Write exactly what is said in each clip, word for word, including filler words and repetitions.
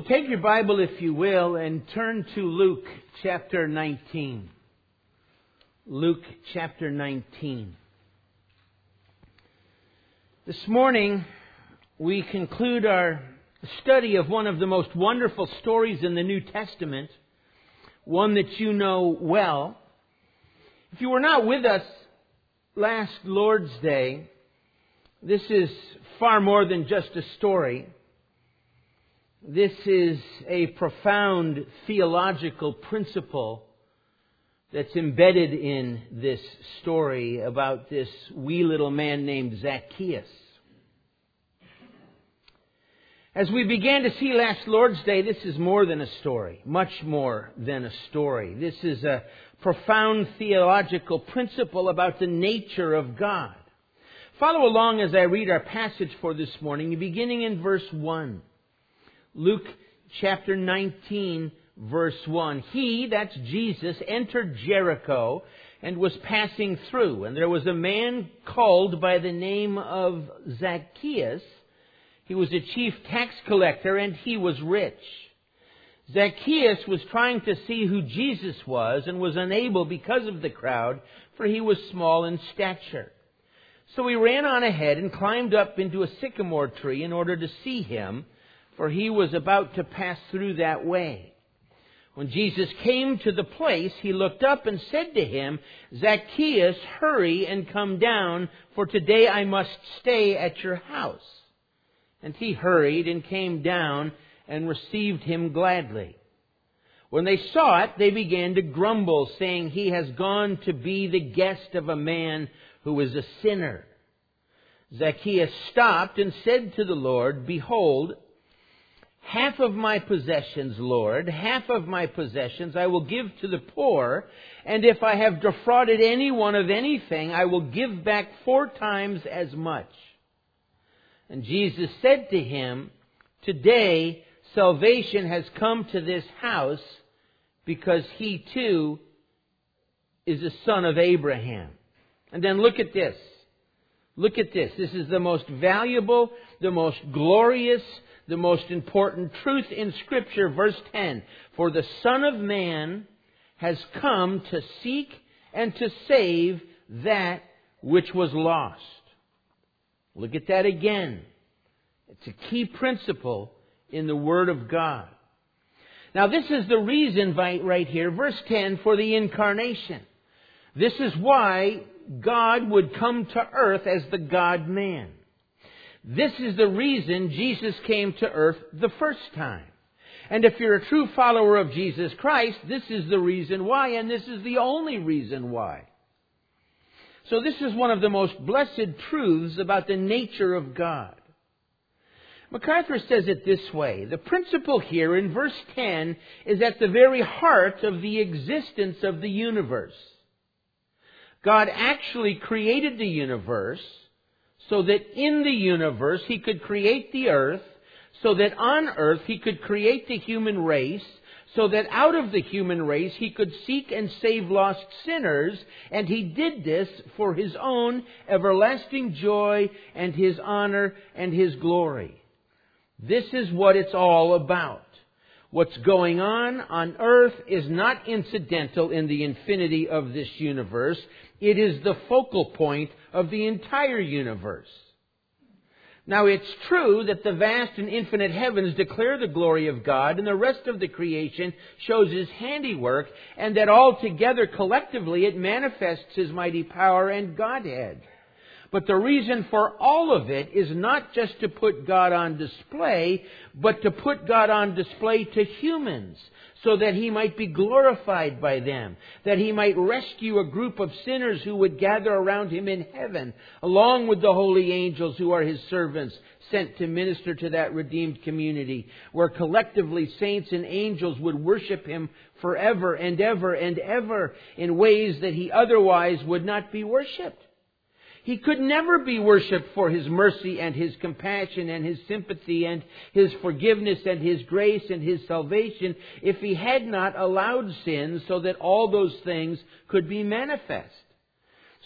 Take your Bible, if you will, and turn to Luke chapter nineteen. Luke chapter nineteen. This morning, we conclude our study of one of the most wonderful stories in the New Testament, one that you know well. If you were not with us last Lord's Day, this is far more than just a story. This is a profound theological principle that's embedded in this story about this wee little man named Zacchaeus. As we began to see last Lord's Day, this is more than a story, much more than a story. This is a profound theological principle about the nature of God. Follow along as I read our passage for this morning, beginning in verse one. Luke chapter nineteen, verse one. He, that's Jesus, entered Jericho and was passing through. And there was a man called by the name of Zacchaeus. He was a chief tax collector and he was rich. Zacchaeus was trying to see who Jesus was and was unable because of the crowd, for he was small in stature. So he ran on ahead and climbed up into a sycamore tree in order to see him, for he was about to pass through that way. When Jesus came to the place, he looked up and said to him, "Zacchaeus, hurry and come down, for today I must stay at your house." And he hurried and came down and received him gladly. When they saw it, they began to grumble, saying, "He has gone to be the guest of a man who is a sinner." Zacchaeus stopped and said to the Lord, "Behold, half of my possessions, Lord, half of my possessions I will give to the poor, and if I have defrauded anyone of anything, I will give back four times as much." And Jesus said to him, "Today salvation has come to this house, because he too is a son of Abraham." And then look at this. Look at this. This is the most valuable, the most glorious, the most important truth in Scripture. Verse ten. "For the Son of Man has come to seek and to save that which was lost." Look at that again. It's a key principle in the Word of God. Now this is the reason right here, verse ten, for the incarnation. This is why God would come to earth as the God-man. This is the reason Jesus came to earth the first time. And if you're a true follower of Jesus Christ, this is the reason why, and this is the only reason why. So this is one of the most blessed truths about the nature of God. MacArthur says it this way: the principle here in verse ten is at the very heart of the existence of the universe. God actually created the universe so that in the universe He could create the earth, so that on earth He could create the human race, so that out of the human race He could seek and save lost sinners, and He did this for His own everlasting joy and His honor and His glory. This is what it's all about. What's going on on earth is not incidental in the infinity of this universe. It is the focal point of the entire universe. Now, it's true that the vast and infinite heavens declare the glory of God, and the rest of the creation shows His handiwork, and that altogether, collectively, it manifests His mighty power and Godhead. But the reason for all of it is not just to put God on display, but to put God on display to humans, so that He might be glorified by them, that He might rescue a group of sinners who would gather around Him in heaven, along with the holy angels who are His servants, sent to minister to that redeemed community, where collectively saints and angels would worship Him forever and ever and ever in ways that He otherwise would not be worshipped. He could never be worshipped for His mercy and His compassion and His sympathy and His forgiveness and His grace and His salvation if He had not allowed sin so that all those things could be manifest.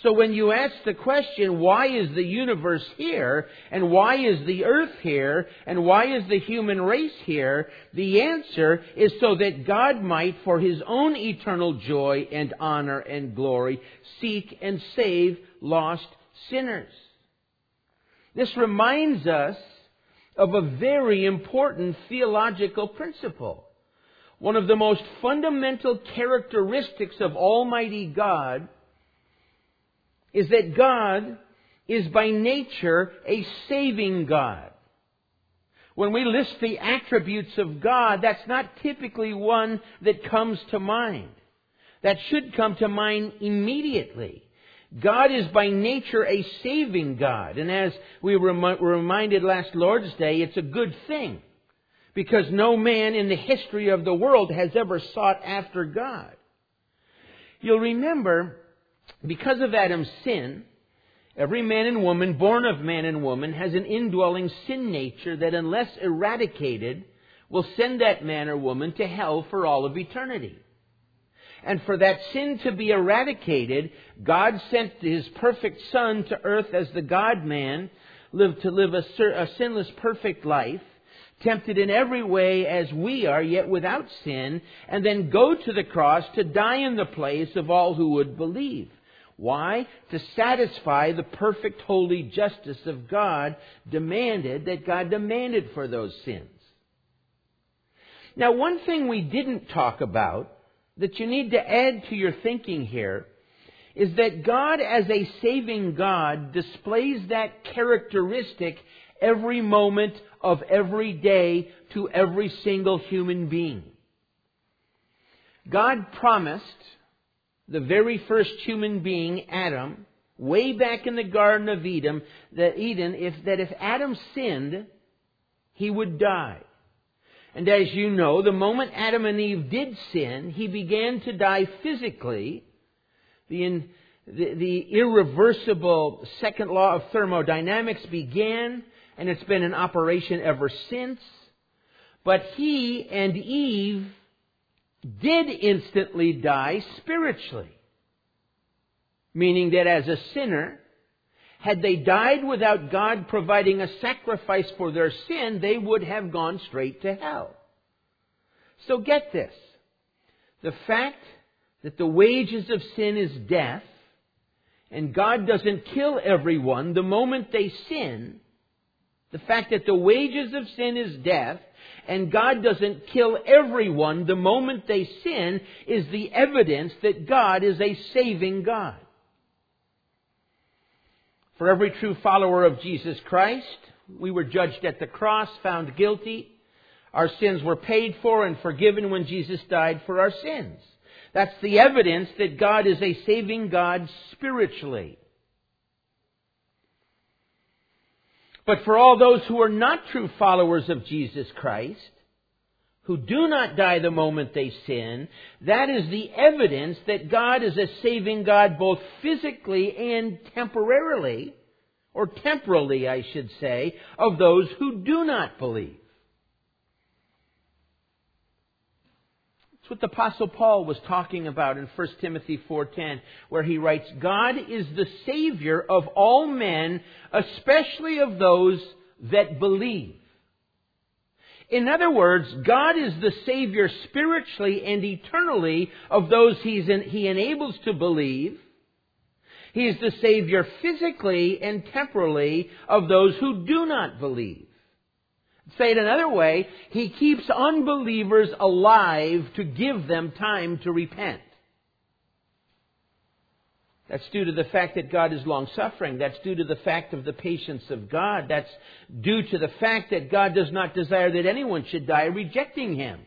So when you ask the question, why is the universe here, and why is the earth here, and why is the human race here, the answer is so that God might, for His own eternal joy and honor and glory, seek and save lost sinners. This reminds us of a very important theological principle. One of the most fundamental characteristics of Almighty God is that God is by nature a saving God. When we list the attributes of God, that's not typically one that comes to mind. That should come to mind immediately. God is by nature a saving God. And as we were reminded last Lord's Day, it's a good thing. Because no man in the history of the world has ever sought after God. You'll remember, because of Adam's sin, every man and woman born of man and woman has an indwelling sin nature that, unless eradicated, will send that man or woman to hell for all of eternity. And for that sin to be eradicated, God sent His perfect Son to earth as the God-man, lived to live a, a sinless, perfect life, tempted in every way as we are, yet without sin, and then go to the cross to die in the place of all who would believe. Why? To satisfy the perfect, holy justice of God demanded, that God demanded for those sins. Now, one thing we didn't talk about that you need to add to your thinking here is that God, as a saving God, displays that characteristic every moment of every day to every single human being. God promised the very first human being, Adam, way back in the Garden of Eden, that Eden, if that if Adam sinned, he would die. And as you know, the moment Adam and Eve did sin, he began to die physically. The, in, the, the irreversible second law of thermodynamics began, and it's been in operation ever since. But he and Eve did instantly die spiritually. Meaning that as a sinner, had they died without God providing a sacrifice for their sin, they would have gone straight to hell. So get this. The fact that the wages of sin is death, and God doesn't kill everyone the moment they sin, the fact that the wages of sin is death, and God doesn't kill everyone the moment they sin, is the evidence that God is a saving God. For every true follower of Jesus Christ, we were judged at the cross, found guilty. Our sins were paid for and forgiven when Jesus died for our sins. That's the evidence that God is a saving God spiritually. But for all those who are not true followers of Jesus Christ, who do not die the moment they sin, that is the evidence that God is a saving God both physically and temporarily, or temporally, I should say, of those who do not believe. That's what the Apostle Paul was talking about in First Timothy four ten, where he writes, God is the Savior of all men, especially of those that believe. In other words, God is the Savior spiritually and eternally of those he's in, He enables to believe. He is the Savior physically and temporally of those who do not believe. Say it another way, He keeps unbelievers alive to give them time to repent. That's due to the fact that God is long-suffering. That's due to the fact of the patience of God. That's due to the fact that God does not desire that anyone should die rejecting Him.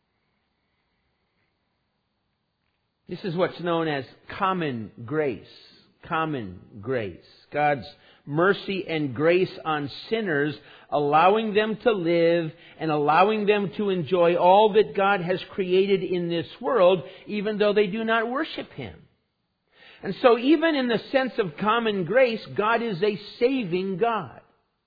This is what's known as common grace. Common grace. God's mercy and grace on sinners, allowing them to live and allowing them to enjoy all that God has created in this world, even though they do not worship Him. And so even in the sense of common grace, God is a saving God.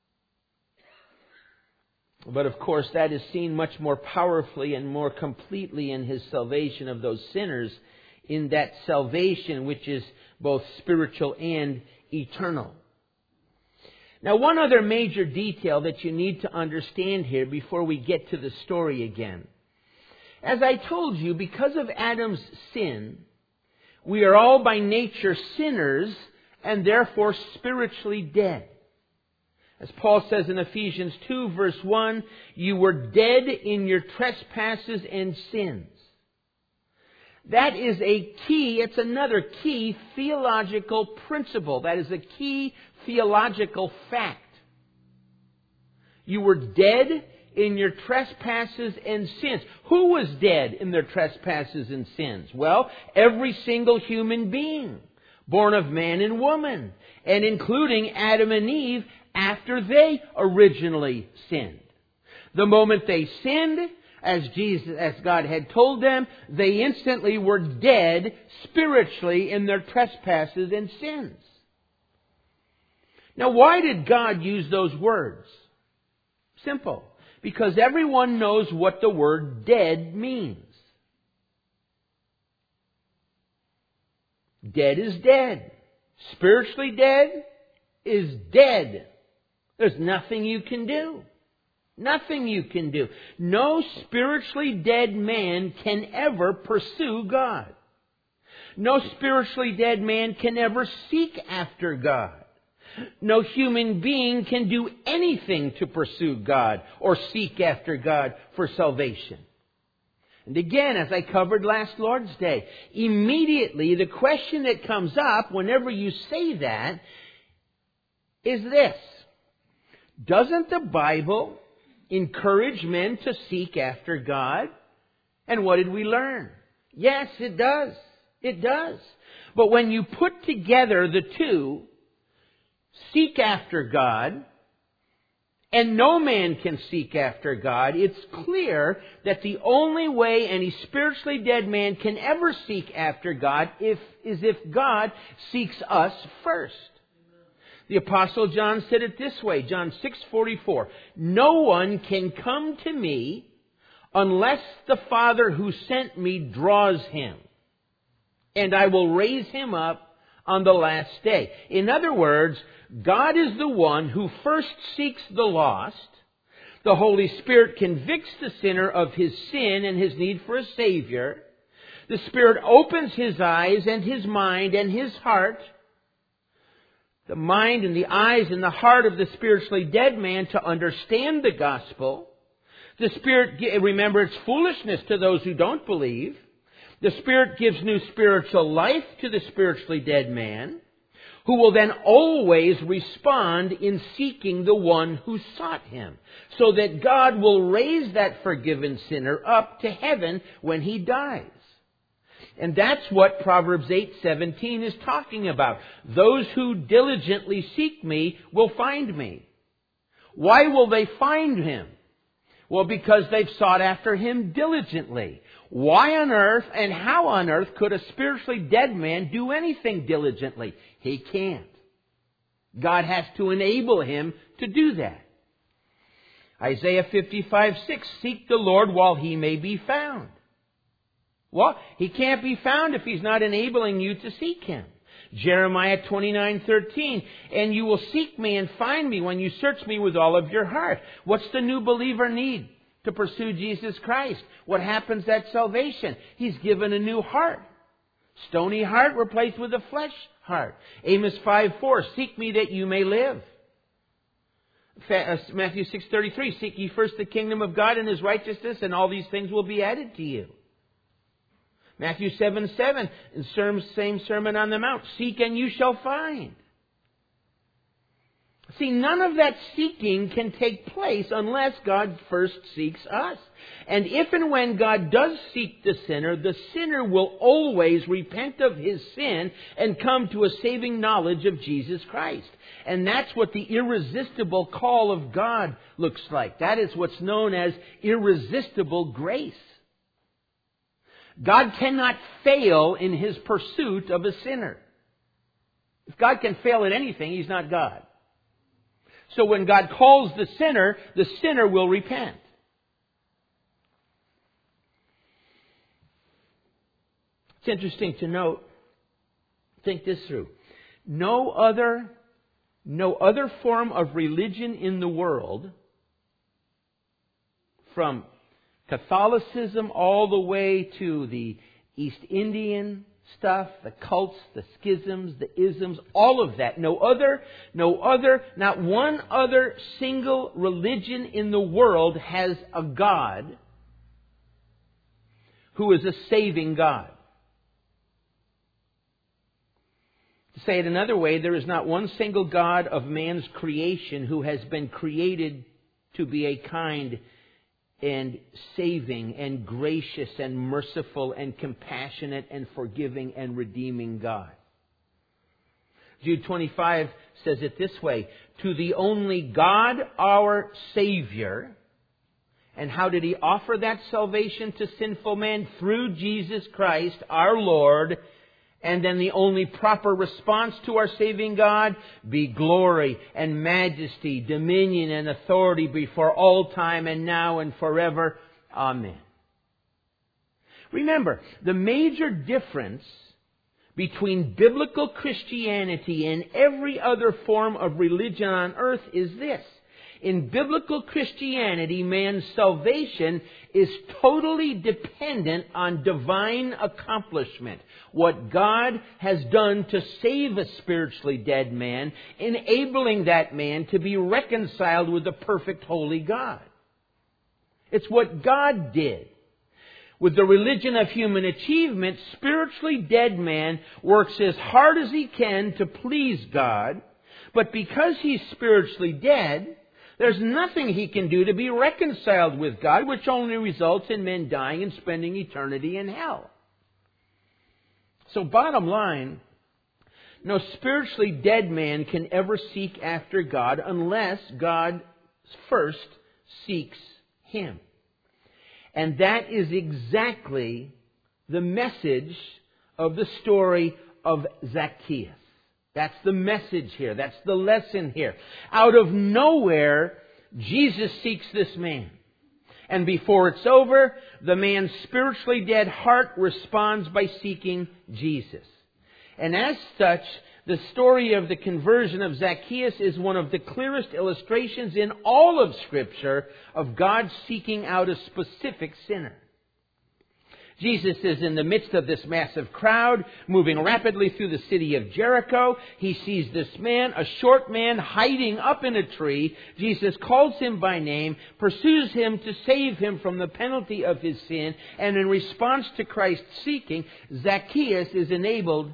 But of course, that is seen much more powerfully and more completely in His salvation of those sinners in that salvation which is both spiritual and eternal. Now, one other major detail that you need to understand here before we get to the story again. As I told you, because of Adam's sin, we are all by nature sinners and therefore spiritually dead. As Paul says in Ephesians two verse one, you were dead in your trespasses and sins. That is a key, it's another key theological principle. That is a key theological fact. You were dead in your trespasses and sins. Who was dead in their trespasses and sins? Well, every single human being, born of man and woman, and including Adam and Eve after they originally sinned. The moment they sinned, as Jesus, as God had told them, they instantly were dead spiritually in their trespasses and sins. Now, why did God use those words? Simple. Because everyone knows what the word dead means. Dead is dead. Spiritually dead is dead. There's nothing you can do. Nothing you can do. No spiritually dead man can ever pursue God. No spiritually dead man can ever seek after God. No human being can do anything to pursue God or seek after God for salvation. And again, as I covered last Lord's Day, immediately the question that comes up whenever you say that is this. Doesn't the Bible encourage men to seek after God? And what did we learn? Yes, it does. It does. But when you put together the two, seek after God, and no man can seek after God, it's clear that the only way any spiritually dead man can ever seek after God if, is if God seeks us first. The Apostle John said it this way, John six forty-four, no one can come to me unless the Father who sent me draws him, and I will raise him up on the last day. In other words, God is the one who first seeks the lost. The Holy Spirit convicts the sinner of his sin and his need for a Savior. The Spirit opens his eyes and his mind and his heart, the mind and the eyes and the heart of the spiritually dead man, to understand the gospel. The Spirit, remember, it's foolishness to those who don't believe. The Spirit gives new spiritual life to the spiritually dead man, who will then always respond in seeking the one who sought him, so that God will raise that forgiven sinner up to heaven when he dies. And that's what Proverbs eight seventeen is talking about. Those who diligently seek me will find me. Why will they find him? Well, because they've sought after him diligently. Why on earth and how on earth could a spiritually dead man do anything diligently? He can't. God has to enable him to do that. Isaiah fifty-five six, seek the Lord while he may be found. Well, he can't be found if he's not enabling you to seek him. Jeremiah twenty-nine thirteen, and you will seek me and find me when you search me with all of your heart. What's the new believer need to pursue Jesus Christ? What happens at salvation? He's given a new heart. Stony heart replaced with a flesh heart. Amos five four, seek me that you may live. Matthew six thirty-three, seek ye first the kingdom of God and his righteousness, and all these things will be added to you. Matthew seven seven, same Sermon on the Mount, seek and you shall find. See, none of that seeking can take place unless God first seeks us. And if and when God does seek the sinner, the sinner will always repent of his sin and come to a saving knowledge of Jesus Christ. And that's what the irresistible call of God looks like. That is what's known as irresistible grace. God cannot fail in his pursuit of a sinner. If God can fail at anything, he's not God. So when God calls the sinner, the sinner will repent. It's interesting to note, think this through. No other, no other form of religion in the world, from Catholicism all the way to the East Indian stuff, the cults, the schisms, the isms, all of that. No other, no other, not one other single religion in the world has a God who is a saving God. To say it another way, there is not one single God of man's creation who has been created to be a kind and saving and gracious and merciful and compassionate and forgiving and redeeming God. Jude twenty-five says it this way, to the only God, our Savior. And how did He offer that salvation to sinful man? Through Jesus Christ, our Lord. And then the only proper response to our saving God, be glory and majesty, dominion and authority before all time and now and forever. Amen. Remember, the major difference between biblical Christianity and every other form of religion on earth is this. In biblical Christianity, man's salvation is totally dependent on divine accomplishment. What God has done to save a spiritually dead man, enabling that man to be reconciled with the perfect holy God. It's what God did. With the religion of human achievement, spiritually dead man works as hard as he can to please God, but because he's spiritually dead, there's nothing he can do to be reconciled with God, which only results in men dying and spending eternity in hell. So bottom line, no spiritually dead man can ever seek after God unless God first seeks him. And that is exactly the message of the story of Zacchaeus. That's the message here. That's the lesson here. Out of nowhere, Jesus seeks this man. And before it's over, the man's spiritually dead heart responds by seeking Jesus. And as such, the story of the conversion of Zacchaeus is one of the clearest illustrations in all of Scripture of God seeking out a specific sinner. Jesus is in the midst of this massive crowd, moving rapidly through the city of Jericho. He sees this man, a short man, hiding up in a tree. Jesus calls him by name, pursues him to save him from the penalty of his sin, and in response to Christ's seeking, Zacchaeus is enabled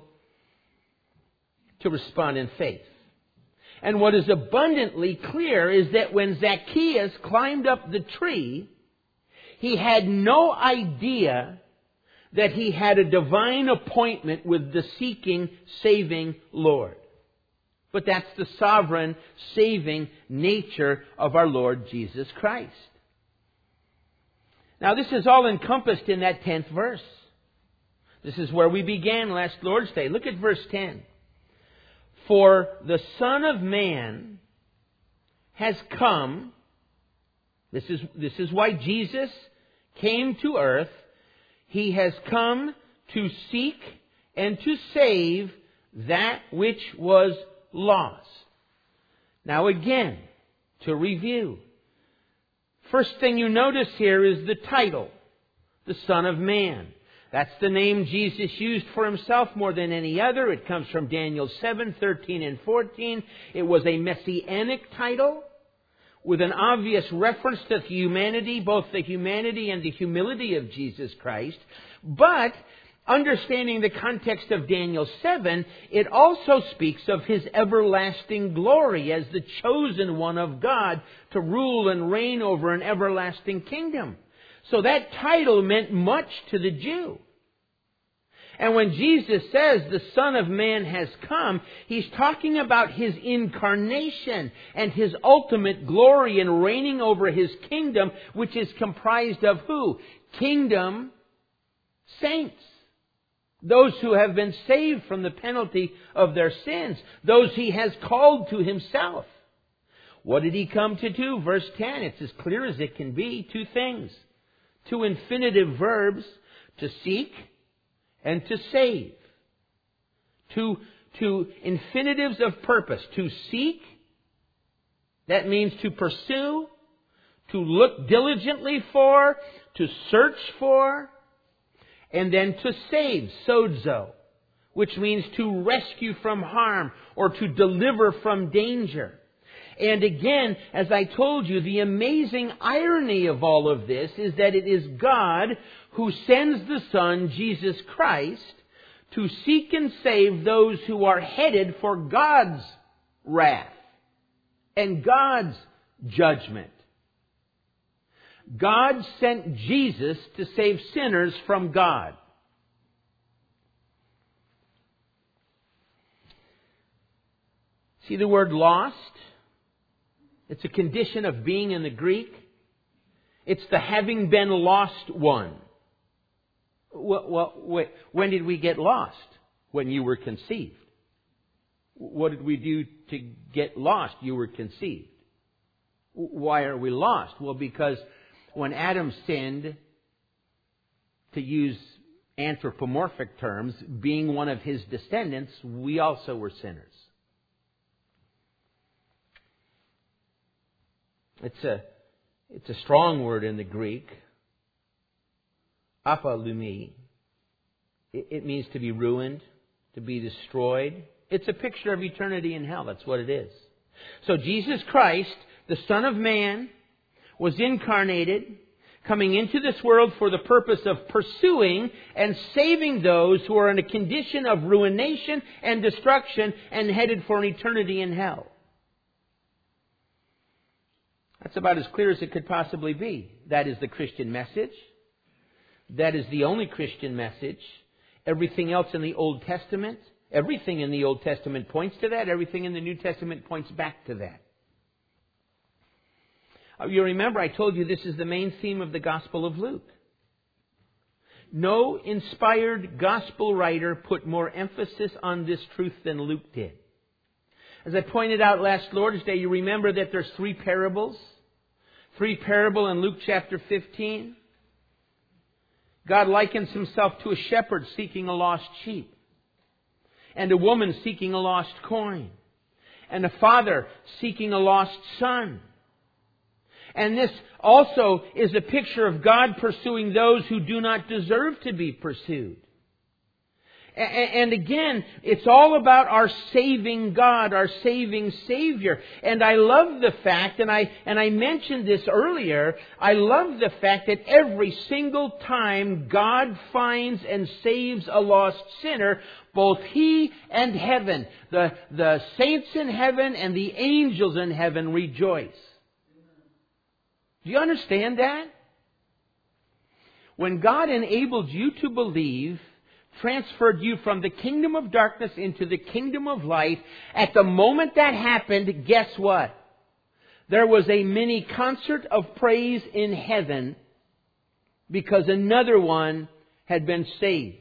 to respond in faith. And what is abundantly clear is that when Zacchaeus climbed up the tree, he had no idea that he had a divine appointment with the seeking, saving Lord. But that's the sovereign, saving nature of our Lord Jesus Christ. Now this is all encompassed in that tenth verse. This is where we began last Lord's Day. Look at verse ten. For the Son of Man has come. This is, this is why Jesus came to earth. He has come to seek and to save that which was lost. Now again, to review. First thing you notice here is the title, the Son of Man. That's the name Jesus used for himself more than any other. It comes from Daniel seven, thirteen and fourteen. It was a messianic title with an obvious reference to humanity, both the humanity and the humility of Jesus Christ. But understanding the context of Daniel seven, it also speaks of his everlasting glory as the chosen one of God to rule and reign over an everlasting kingdom. So that title meant much to the Jew. And when Jesus says the Son of Man has come, He's talking about His incarnation and His ultimate glory in reigning over His kingdom, which is comprised of who? Kingdom saints. Those who have been saved from the penalty of their sins. Those He has called to Himself. What did He come to do? Verse ten, it's as clear as it can be. Two things. Two infinitive verbs, to seek and to save. To, to infinitives of purpose. To seek, that means to pursue, to look diligently for, to search for, and then to save, sozo, which means to rescue from harm or to deliver from danger. And again, as I told you, the amazing irony of all of this is that it is God who sends the Son, Jesus Christ, to seek and save those who are headed for God's wrath and God's judgment. God sent Jesus to save sinners from God. See the word lost? It's a condition of being in the Greek. It's the having been lost one. Well, well, wait, when did we get lost? When you were conceived. What did we do to get lost? You were conceived. Why are we lost? Well, because when Adam sinned, to use anthropomorphic terms, being one of his descendants, we also were sinners. It's a, it's a strong word in the Greek. Apalumi. It, it means to be ruined, to be destroyed. It's a picture of eternity in hell. That's what it is. So Jesus Christ, the Son of Man, was incarnated, coming into this world for the purpose of pursuing and saving those who are in a condition of ruination and destruction and headed for an eternity in hell. That's about as clear as it could possibly be. That is the Christian message. That is the only Christian message. Everything else in the Old Testament, everything in the Old Testament points to that. Everything in the New Testament points back to that. You remember I told you this is the main theme of the Gospel of Luke. No inspired Gospel writer put more emphasis on this truth than Luke did. As I pointed out last Lord's Day, you remember that there's three parables. Three parables in Luke chapter fifteen. God likens himself to a shepherd seeking a lost sheep, and a woman seeking a lost coin, and a father seeking a lost son. And this also is a picture of God pursuing those who do not deserve to be pursued. And again, it's all about our saving God, our saving Savior. And I love the fact, and I and I mentioned this earlier, I love the fact that every single time God finds and saves a lost sinner, both He and heaven, the, the saints in heaven and the angels in heaven rejoice. Do you understand that? When God enabled you to believe, transferred you from the kingdom of darkness into the kingdom of light, at the moment that happened, guess what? There was a mini concert of praise in heaven because another one had been saved.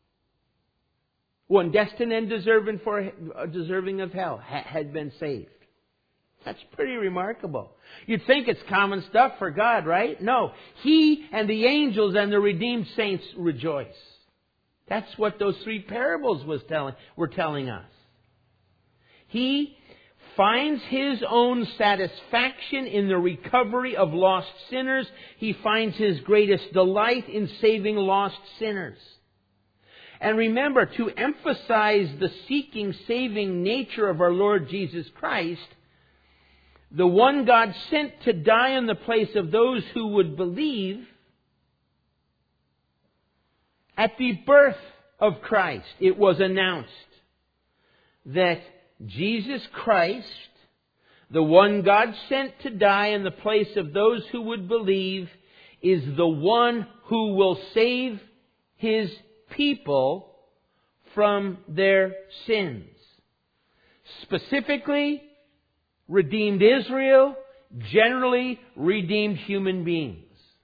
One destined and deserving for deserving of hell had been saved. That's pretty remarkable. You'd think it's common stuff for God, right? No. He and the angels and the redeemed saints rejoice. That's what those three parables was telling, were telling us. He finds His own satisfaction in the recovery of lost sinners. He finds His greatest delight in saving lost sinners. And remember, to emphasize the seeking, saving nature of our Lord Jesus Christ, the one God sent to die in the place of those who would believe, at the birth of Christ, it was announced that Jesus Christ, the one God sent to die in the place of those who would believe, is the one who will save His people from their sins. Specifically, redeemed Israel, generally redeemed human beings.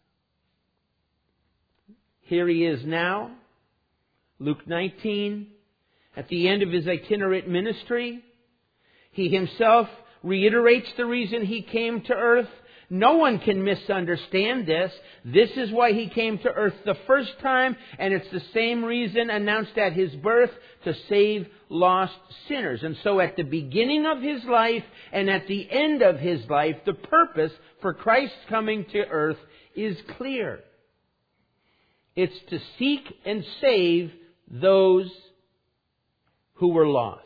Here He is now, Luke nineteen, at the end of His itinerant ministry. He Himself reiterates the reason He came to earth, No one can misunderstand this. This is why He came to earth the first time, and it's the same reason announced at His birth, to save lost sinners. And so at the beginning of His life and at the end of His life, the purpose for Christ's coming to earth is clear. It's to seek and save those who were lost.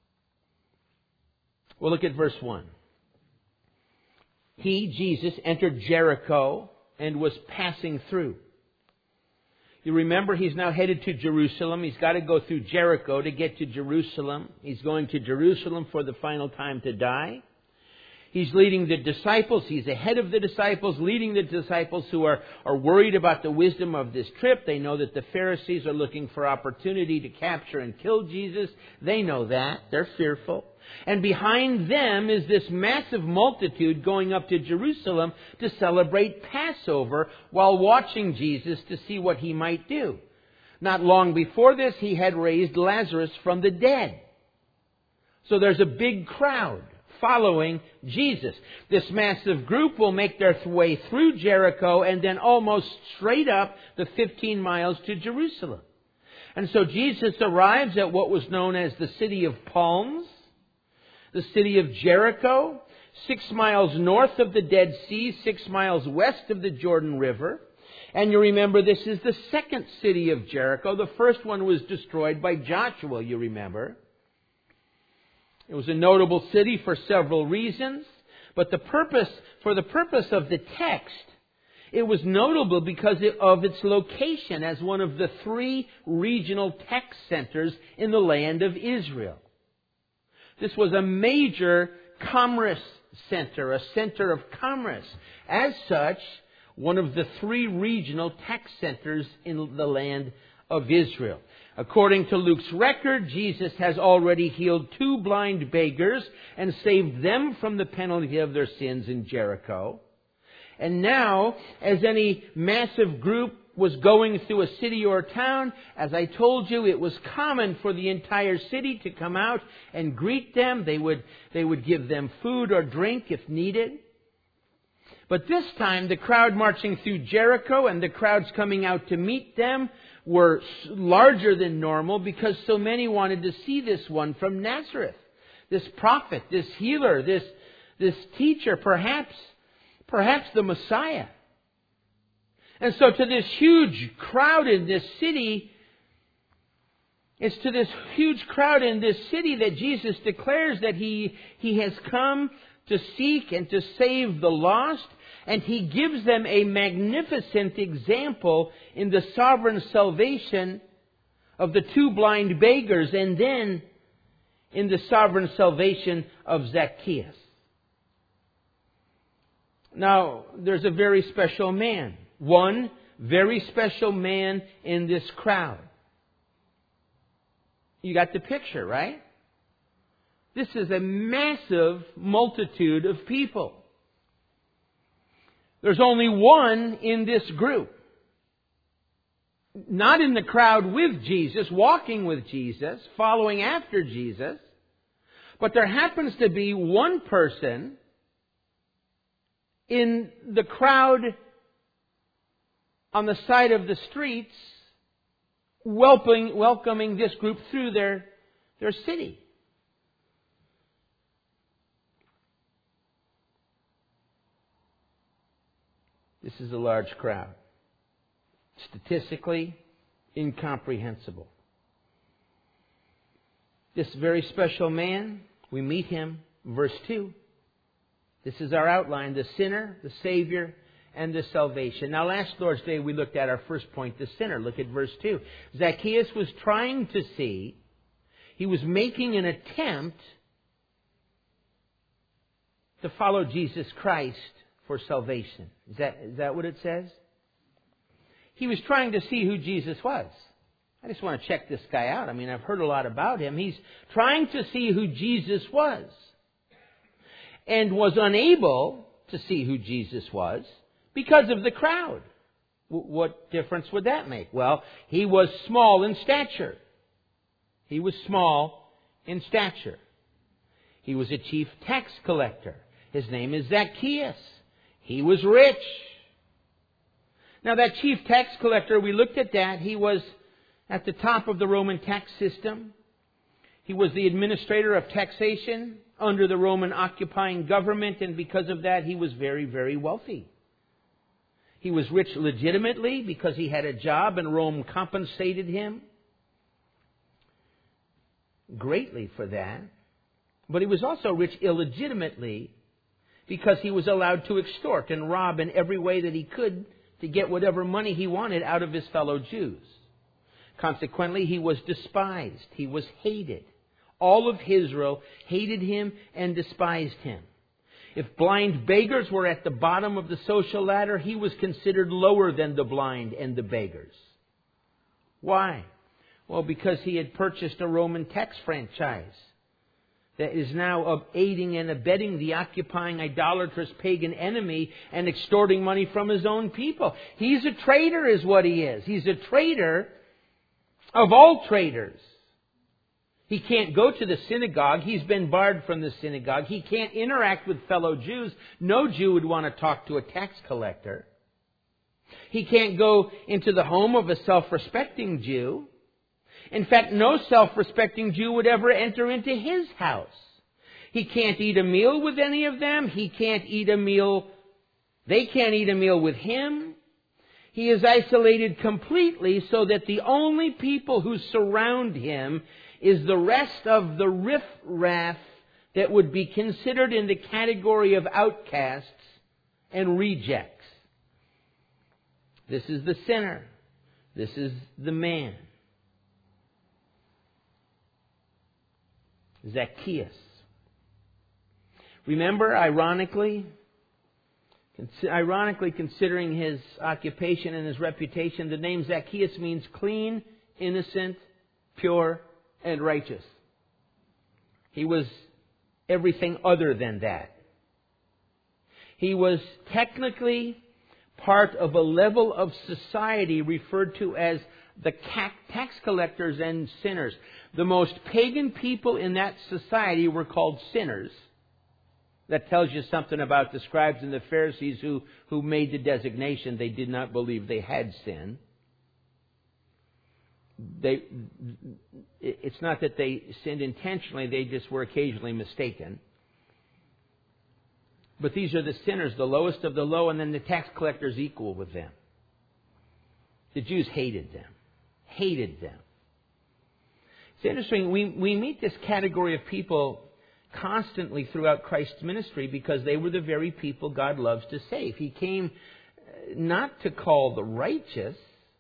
Well, look at verse one. He, Jesus, entered Jericho and was passing through. You remember, He's now headed to Jerusalem. He's got to go through Jericho to get to Jerusalem. He's going to Jerusalem for the final time to die. He's leading the disciples. He's ahead of the disciples, leading the disciples who are, are worried about the wisdom of this trip. They know that the Pharisees are looking for opportunity to capture and kill Jesus. They know that. They're fearful. And behind them is this massive multitude going up to Jerusalem to celebrate Passover while watching Jesus to see what He might do. Not long before this, He had raised Lazarus from the dead. So there's a big crowd following Jesus. This massive group will make their way through Jericho and then almost straight up the fifteen miles to Jerusalem. And so Jesus arrives at what was known as the City of Palms, the city of Jericho, six miles north of the Dead Sea, six miles west of the Jordan River. And you remember, this is the second city of Jericho. The first one was destroyed by Joshua, you remember. It was a notable city for several reasons, but the purpose, for the purpose of the text, it was notable because of its location as one of the three regional text centers in the land of Israel. This was a major commerce center, a center of commerce. As such, one of the three regional text centers in the land of Israel. According to Luke's record, Jesus has already healed two blind beggars and saved them from the penalty of their sins in Jericho. And now, as any massive group was going through a city or town, as I told you, it was common for the entire city to come out and greet them. They would, they would give them food or drink if needed. But this time, the crowd marching through Jericho and the crowds coming out to meet them were larger than normal because so many wanted to see this one from Nazareth. This prophet, this healer, this, this teacher, perhaps, perhaps the Messiah. And so to this huge crowd in this city, it's to this huge crowd in this city that Jesus declares that He, He has come to seek and to save the lost. And He gives them a magnificent example in the sovereign salvation of the two blind beggars and then in the sovereign salvation of Zacchaeus. Now, there's a very special man. One very special man in this crowd. You got the picture, right? This is a massive multitude of people. There's only one in this group. Not in the crowd with Jesus, walking with Jesus, following after Jesus. But there happens to be one person in the crowd on the side of the streets welcoming, welcoming this group through their, their city. This is a large crowd. Statistically incomprehensible. This very special man, we meet him, verse two. This is our outline, the sinner, the Savior, and the salvation. Now, last Lord's Day, we looked at our first point, the sinner. Look at verse two. Zacchaeus was trying to see, he was making an attempt to follow Jesus Christ for salvation. Is that, is that what it says? He was trying to see who Jesus was. I just want to check this guy out. I mean, I've heard a lot about him. He's trying to see who Jesus was. And was unable to see who Jesus was because of the crowd. W- what difference would that make? Well, he was small in stature. He was small in stature. He was a chief tax collector. His name is Zacchaeus. He was rich. Now that chief tax collector, we looked at that. He was at the top of the Roman tax system. He was the administrator of taxation under the Roman occupying government, and because of that, he was very, very wealthy. He was rich legitimately because he had a job and Rome compensated him greatly for that. But he was also rich illegitimately because he was allowed to extort and rob in every way that he could to get whatever money he wanted out of his fellow Jews. Consequently, he was despised. He was hated. All of Israel hated him and despised him. If blind beggars were at the bottom of the social ladder, he was considered lower than the blind and the beggars. Why? Well, because he had purchased a Roman tax franchise that is now aiding and abetting the occupying idolatrous pagan enemy and extorting money from his own people. He's a traitor is what he is. He's a traitor of all traitors. He can't go to the synagogue. He's been barred from the synagogue. He can't interact with fellow Jews. No Jew would want to talk to a tax collector. He can't go into the home of a self-respecting Jew. In fact, no self-respecting Jew would ever enter into his house. He can't eat a meal with any of them. He can't eat a meal. They can't eat a meal with him. He is isolated completely so that the only people who surround him is the rest of the riff-raff that would be considered in the category of outcasts and rejects. This is the sinner. This is the man. Zacchaeus. Remember, ironically, ironically considering his occupation and his reputation, the name Zacchaeus means clean, innocent, pure, and righteous. He was everything other than that. He was technically part of a level of society referred to as the tax collectors and sinners. The most pagan people in that society were called sinners. That tells you something about the scribes and the Pharisees who, who made the designation. They did not believe they had sin. They, it's not that they sinned intentionally, they just were occasionally mistaken. But these are the sinners, the lowest of the low, and then the tax collectors equal with them. The Jews hated them. Hated them. It's interesting, we, we meet this category of people constantly throughout Christ's ministry because they were the very people God loves to save. He came not to call the righteous.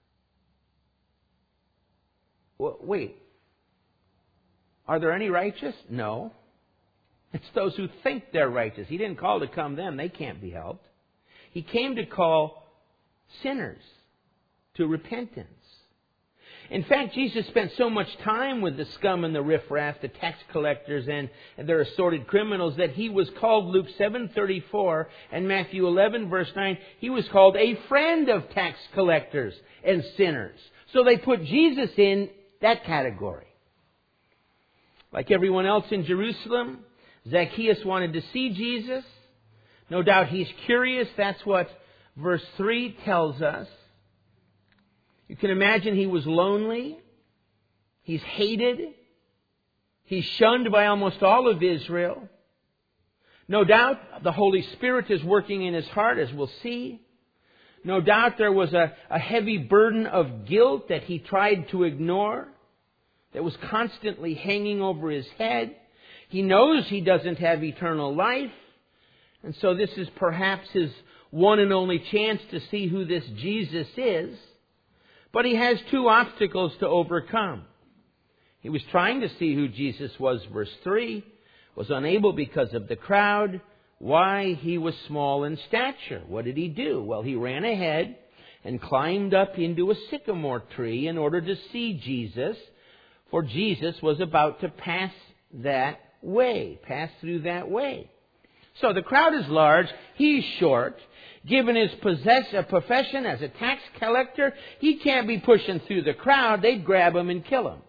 Well, wait, are there any righteous? No. It's those who think they're righteous. He didn't call to come them. They can't be helped. He came to call sinners to repentance. In fact, Jesus spent so much time with the scum and the riffraff, the tax collectors and their assorted criminals, that he was called, Luke seven thirty-four and Matthew eleven verse nine, he was called a friend of tax collectors and sinners. So they put Jesus in that category. Like everyone else in Jerusalem, Zacchaeus wanted to see Jesus. No doubt he's curious. That's what verse three tells us. You can imagine he was lonely. He's hated. He's shunned by almost all of Israel. No doubt the Holy Spirit is working in his heart, as we'll see. No doubt there was a, a heavy burden of guilt that he tried to ignore, that was constantly hanging over his head. He knows he doesn't have eternal life. And so this is perhaps his one and only chance to see who this Jesus is. But he has two obstacles to overcome. He was trying to see who Jesus was, verse three, was unable because of the crowd. Why? He was small in stature. What did he do? Well, he ran ahead and climbed up into a sycamore tree in order to see Jesus, for Jesus was about to pass that way, pass through that way. So the crowd is large, he's short. Given his possess- a profession as a tax collector, he can't be pushing through the crowd. They'd grab him and kill him.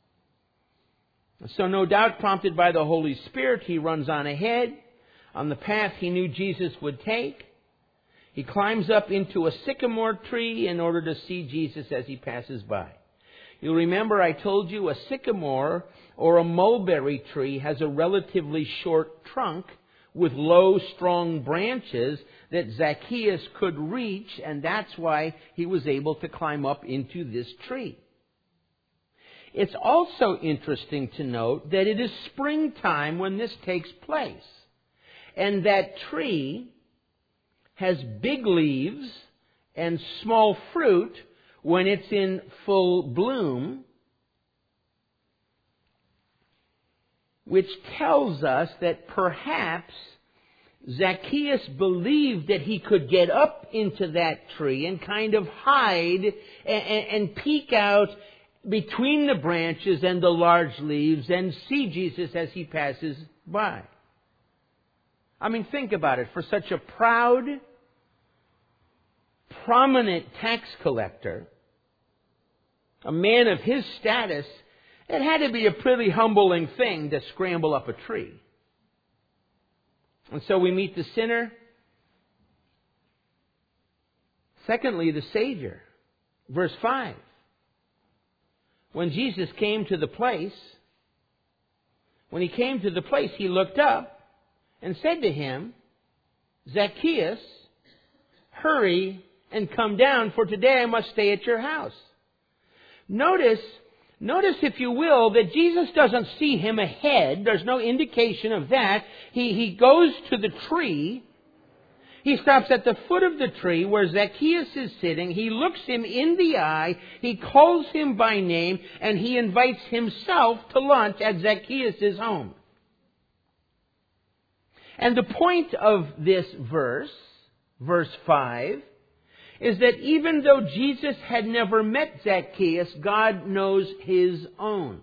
So no doubt, prompted by the Holy Spirit, he runs on ahead on the path he knew Jesus would take. He climbs up into a sycamore tree in order to see Jesus as he passes by. You'll remember I told you a sycamore or a mulberry tree has a relatively short trunk with low, strong branches that Zacchaeus could reach, and that's why he was able to climb up into this tree. It's also interesting to note that it is springtime when this takes place, and that tree has big leaves and small fruit when it's in full bloom, which tells us that perhaps Zacchaeus believed that he could get up into that tree and kind of hide and, and, and peek out between the branches and the large leaves and see Jesus as he passes by. I mean, think about it. For such a proud, prominent tax collector, a man of his status, it had to be a pretty humbling thing to scramble up a tree. And so we meet the sinner. Secondly, the Savior. Verse five. When Jesus came to the place, when he came to the place, he looked up and said to him, Zacchaeus, hurry and come down, for today I must stay at your house. Notice, notice, if you will, that Jesus doesn't see him ahead. There's no indication of that. He, he goes to the tree. He stops at the foot of the tree where Zacchaeus is sitting. He looks him in the eye. He calls him by name, and he invites himself to lunch at Zacchaeus' home. And the point of this verse, verse five, is that even though Jesus had never met Zacchaeus, God knows his own.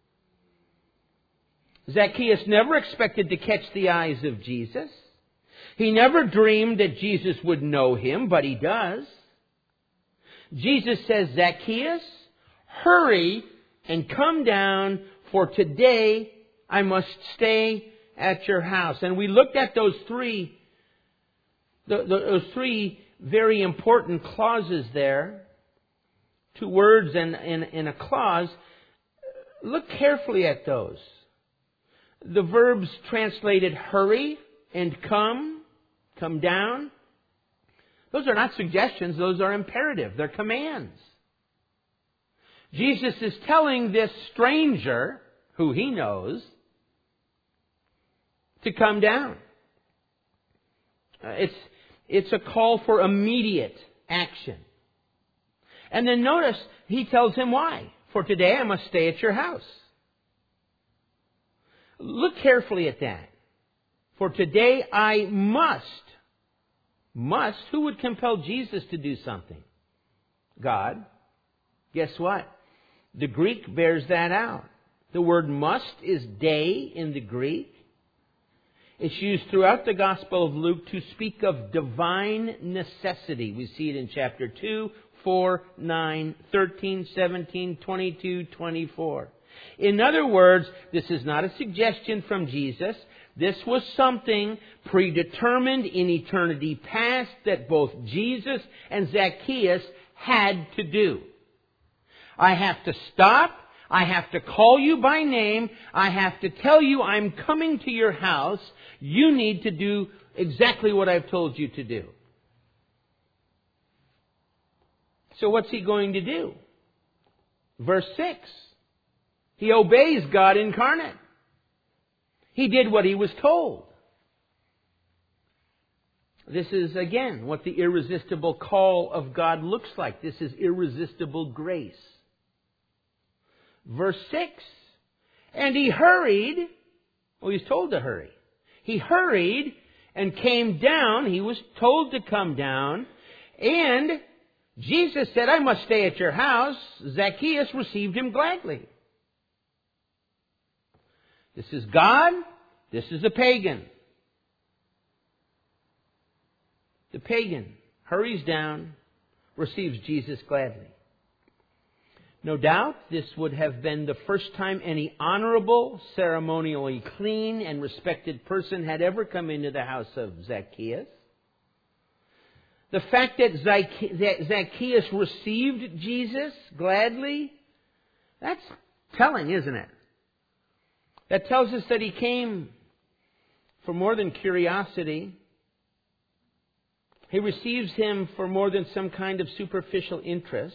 Zacchaeus never expected to catch the eyes of Jesus. He never dreamed that Jesus would know him, but he does. Jesus says, Zacchaeus, hurry and come down, for today I must stay at your house. And we looked at those three, the, the, those three very important clauses there. Two words and, and, and a clause. Look carefully at those. The verbs translated hurry and come, come down. Those are not suggestions, those are imperative. They're commands. Jesus is telling this stranger, who he knows, to come down. Uh, it's, it's a call for immediate action. And then notice, he tells him why. For today I must stay at your house. Look carefully at that. For today I must. Must? Who would compel Jesus to do something? God. Guess what? The Greek bears that out. The word must is dei in the Greek. It's used throughout the Gospel of Luke to speak of divine necessity. We see it in chapter two, four, nine, thirteen, seventeen, twenty-two, twenty-four. In other words, this is not a suggestion from Jesus. This was something predetermined in eternity past that both Jesus and Zacchaeus had to do. I have to stop. I have to call you by name. I have to tell you I'm coming to your house. You need to do exactly what I've told you to do. So what's he going to do? Verse six. He obeys God incarnate. He did what he was told. This is, again, what the irresistible call of God looks like. This is irresistible grace. Verse six. And he hurried. Well, he's told to hurry. He hurried and came down. He was told to come down. And Jesus said, I must stay at your house. Zacchaeus received him gladly. This is God. This is a pagan. The pagan hurries down, receives Jesus gladly. No doubt this would have been the first time any honorable, ceremonially clean and respected person had ever come into the house of Zacchaeus. The fact that Zacchaeus received Jesus gladly, that's telling, isn't it? That tells us that he came for more than curiosity. He receives him for more than some kind of superficial interest.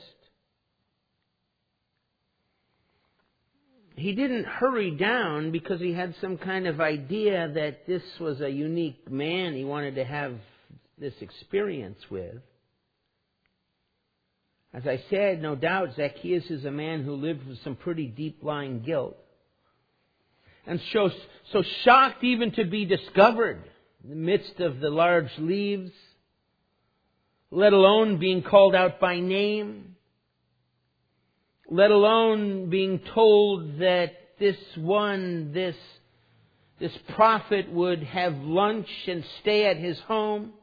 He didn't hurry down because he had some kind of idea that this was a unique man he wanted to have this experience with. As I said, no doubt Zacchaeus is a man who lived with some pretty deep-lying guilt. And so, so shocked even to be discovered in the midst of the large leaves, let alone being called out by name, let alone being told that this one, this, this prophet would have lunch and stay at his home.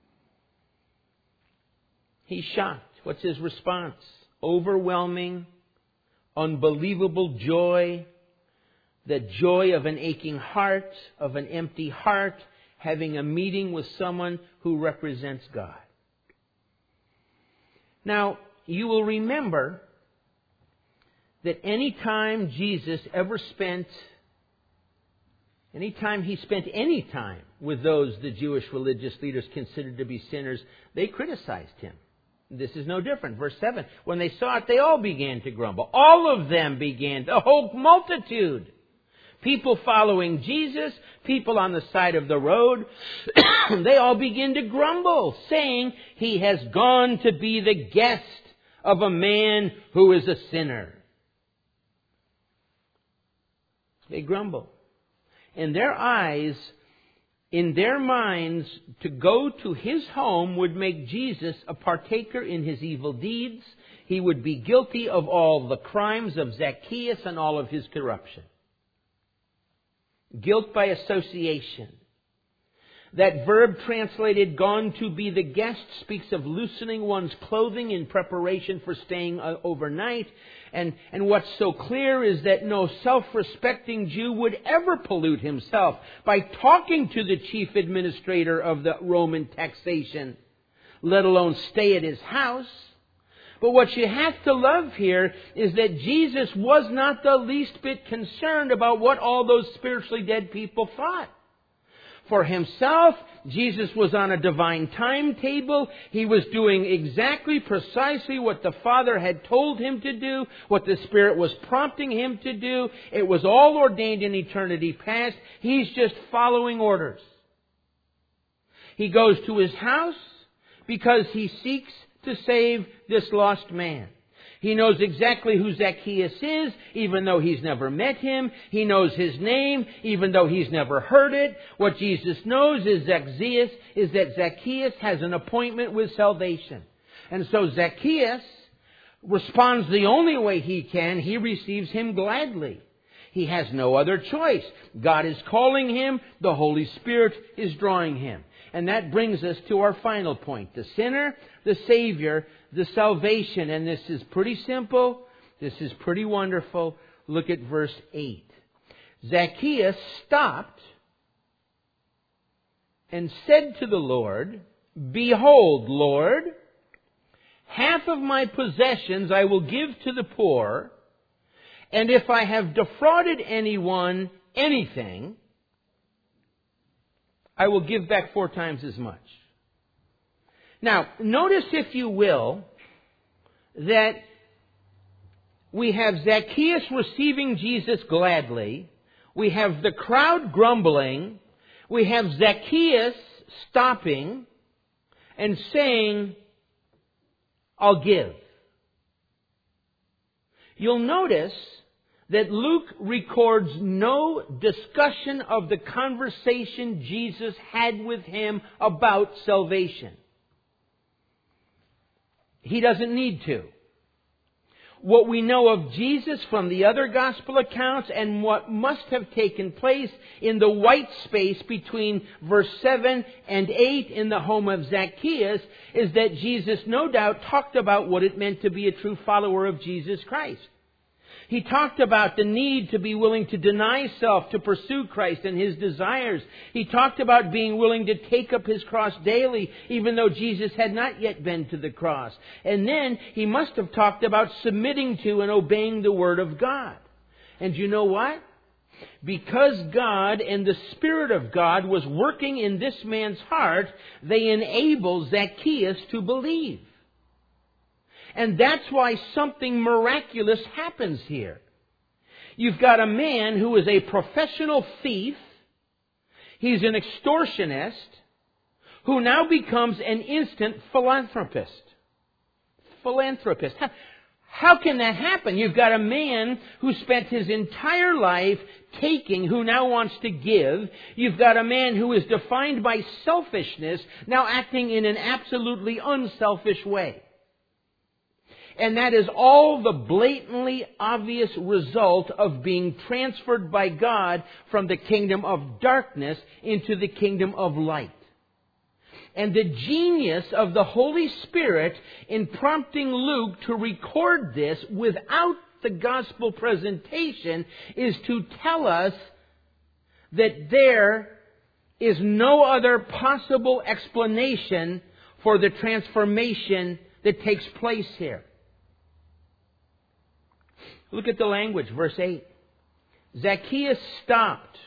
He's shocked. What's his response? Overwhelming, unbelievable joy. The joy of an aching heart, of an empty heart, having a meeting with someone who represents God. Now, you will remember that any time Jesus ever spent, any time he spent any time with those the Jewish religious leaders considered to be sinners, they criticized him. This is no different. Verse seven, when they saw it, they all began to grumble. All of them began, the whole multitude. People following Jesus, people on the side of the road, they all begin to grumble, saying, he has gone to be the guest of a man who is a sinner. They grumble. In their eyes, in their minds, to go to his home would make Jesus a partaker in his evil deeds. He would be guilty of all the crimes of Zacchaeus and all of his corruption. Guilt by association. That verb translated gone to be the guest speaks of loosening one's clothing in preparation for staying overnight. And, and what's so clear is that no self-respecting Jew would ever pollute himself by talking to the chief administrator of the Roman taxation, let alone stay at his house. But what you have to love here is that Jesus was not the least bit concerned about what all those spiritually dead people thought. For himself, Jesus was on a divine timetable. He was doing exactly, precisely what the Father had told him to do, what the Spirit was prompting him to do. It was all ordained in eternity past. He's just following orders. He goes to his house because he seeks to save this lost man. He knows exactly who Zacchaeus is, even though he's never met him. He knows his name, even though he's never heard it. What Jesus knows is Zacchaeus is that Zacchaeus has an appointment with salvation. And so Zacchaeus responds the only way he can. He receives him gladly. He has no other choice. God is calling him. The Holy Spirit is drawing him. And that brings us to our final point. The sinner, the Savior, the salvation. And this is pretty simple. This is pretty wonderful. Look at verse eight. Zacchaeus stopped and said to the Lord, "Behold, Lord, half of my possessions I will give to the poor, and if I have defrauded anyone anything, I will give back four times as much." Now, notice, if you will, that we have Zacchaeus receiving Jesus gladly. We have the crowd grumbling. We have Zacchaeus stopping and saying, "I'll give." You'll notice that Luke records no discussion of the conversation Jesus had with him about salvation. He doesn't need to. What we know of Jesus from the other gospel accounts and what must have taken place in the white space between verse seven and eight in the home of Zacchaeus is that Jesus no doubt talked about what it meant to be a true follower of Jesus Christ. He talked about the need to be willing to deny self to pursue Christ and His desires. He talked about being willing to take up His cross daily, even though Jesus had not yet been to the cross. And then He must have talked about submitting to and obeying the Word of God. And you know what? Because God and the Spirit of God was working in this man's heart, they enabled Zacchaeus to believe. And that's why something miraculous happens here. You've got a man who is a professional thief. He's an extortionist who now becomes an instant philanthropist. Philanthropist. How, how can that happen? You've got a man who spent his entire life taking, who now wants to give. You've got a man who is defined by selfishness, now acting in an absolutely unselfish way. And that is all the blatantly obvious result of being transferred by God from the kingdom of darkness into the kingdom of light. And the genius of the Holy Spirit in prompting Luke to record this without the gospel presentation is to tell us that there is no other possible explanation for the transformation that takes place here. Look at the language, verse eight. Zacchaeus stopped.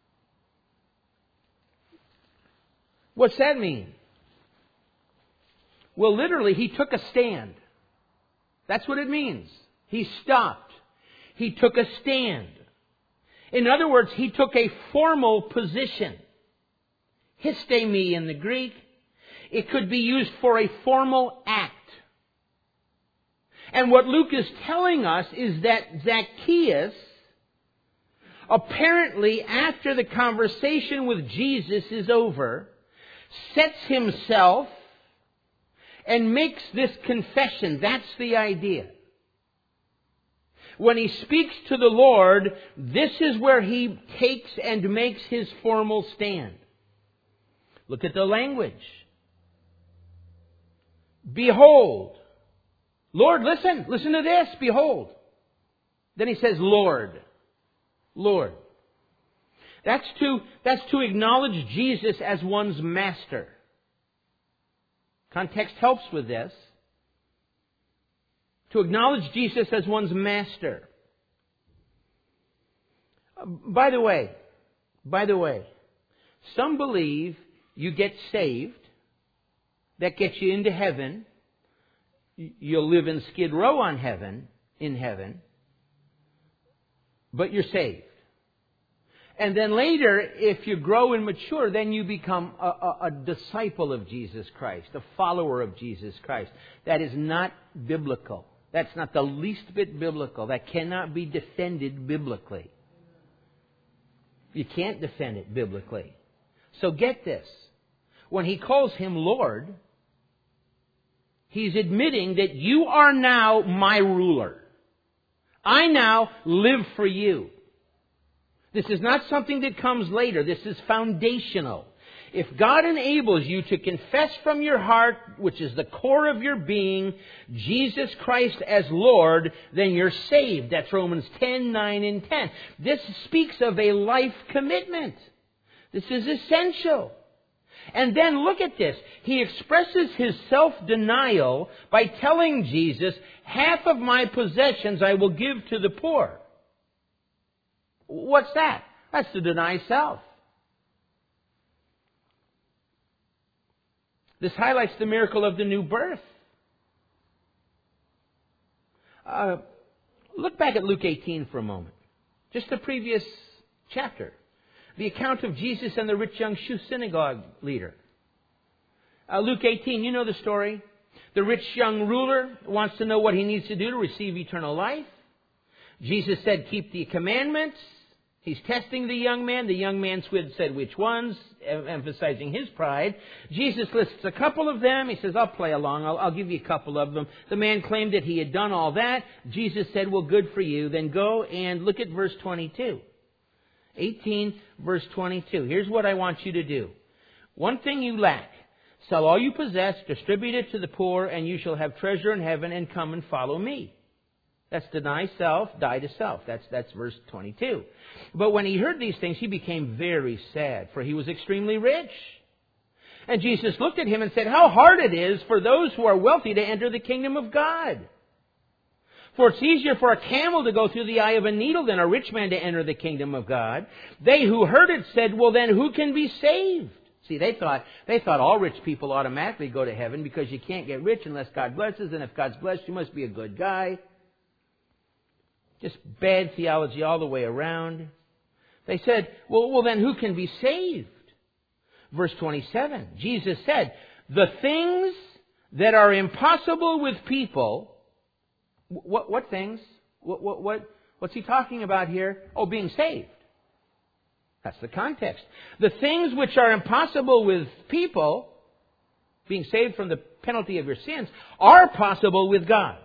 What's that mean? Well, literally, he took a stand. That's what it means. He stopped. He took a stand. In other words, he took a formal position. Histemi in the Greek. It could be used for a formal act. And what Luke is telling us is that Zacchaeus, apparently after the conversation with Jesus is over, sets himself and makes this confession. That's the idea. When he speaks to the Lord, this is where he takes and makes his formal stand. Look at the language. Behold. Lord, listen. Listen to this. Behold. Then he says, Lord. Lord. That's to, that's to acknowledge Jesus as one's master. Context helps with this. To acknowledge Jesus as one's master. By the way, by the way, some believe you get saved. That gets you into heaven. You'll live in Skid Row on heaven, in heaven. But you're saved. And then later, if you grow and mature, then you become a, a, a disciple of Jesus Christ, a follower of Jesus Christ. That is not biblical. That's not the least bit biblical. That cannot be defended biblically. You can't defend it biblically. So get this. When he calls him Lord, he's admitting that you are now my ruler. I now live for you. This is not something that comes later. This is foundational. If God enables you to confess from your heart, which is the core of your being, Jesus Christ as Lord, then you're saved. That's Romans ten, nine, and ten. This speaks of a life commitment. This is essential. And then look at this. He expresses his self-denial by telling Jesus, half of my possessions I will give to the poor. What's that? That's to deny self. This highlights the miracle of the new birth. Uh, look back at Luke eighteen for a moment. Just the previous chapter. The account of Jesus and the rich young synagogue leader. Uh, Luke eighteen, you know the story. The rich young ruler wants to know what he needs to do to receive eternal life. Jesus said, keep the commandments. He's testing the young man. The young man said, which ones? Emphasizing his pride. Jesus lists a couple of them. He says, I'll play along. I'll, I'll give you a couple of them. The man claimed that he had done all that. Jesus said, well, good for you. Then go and look at verse twenty-two. eighteen, verse twenty-two. Here's what I want you to do. One thing you lack. Sell all you possess, distribute it to the poor, and you shall have treasure in heaven, and come and follow me. That's deny self, die to self. That's, that's verse twenty-two. But when he heard these things, he became very sad, for he was extremely rich. And Jesus looked at him and said, how hard it is for those who are wealthy to enter the kingdom of God. For it's easier for a camel to go through the eye of a needle than a rich man to enter the kingdom of God. They who heard it said, well then who can be saved? See, they thought they thought all rich people automatically go to heaven because you can't get rich unless God blesses, and if God's blessed, you must be a good guy. Just bad theology all the way around. They said, well, well then who can be saved? Verse twenty-seven, Jesus said, the things that are impossible with people, what, what things? What, what, what, what's he talking about here? Oh, being saved. That's the context. The things which are impossible with people, being saved from the penalty of your sins, are possible with God.